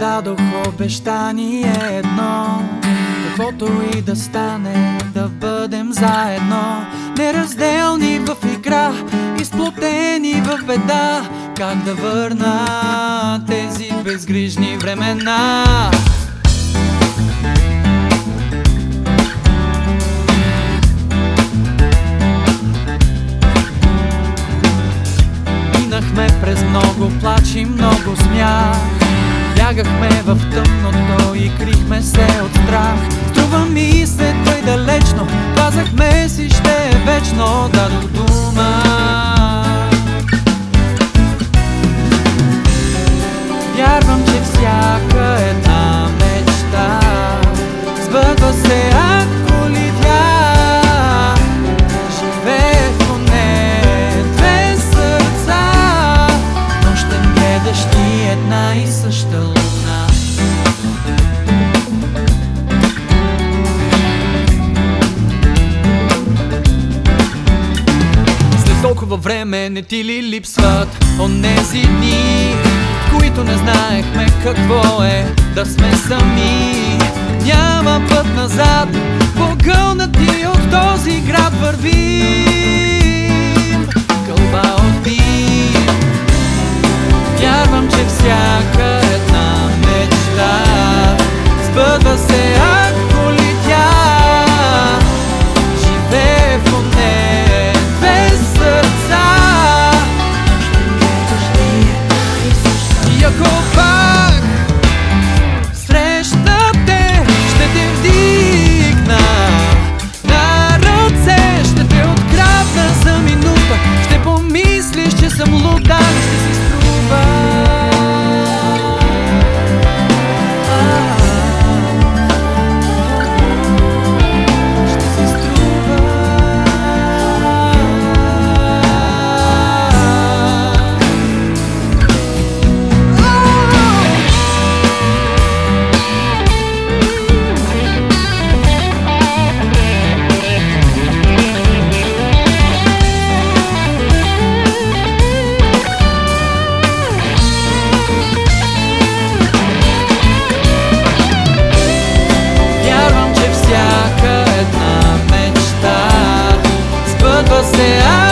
дадох обещание едно, каквото и да стане, да бъдем заедно, неразделни в игра, изплотени в беда. Как да върна тези безгрижни времена? Минахме през много плач и много смях, бягахме в тъмното и крихме се от страх. Струва ми се тъй далечно, казахме си ще е вечно, дадох дума. Вярвам, че всяка една мечта сбъдва се, ако ли тя живее в поне две сърца. Нощем гледаш ти една и съща луна. След толкова време не ти ли липсват онези дни, които не знаехме какво е да сме сами? Няма път назад, погълнати от този град вървим в кълба от дим. Вярвам, че всяка една мечта сбъдва се, ако ли тя живее в поне две сърца. И ако пак срещна те, ще те вдигна на ръце, ще те открадна за минута, ще помислиш, че съм луда, ще си струва. Ще си струва. Всяка една мечта сбъдва се.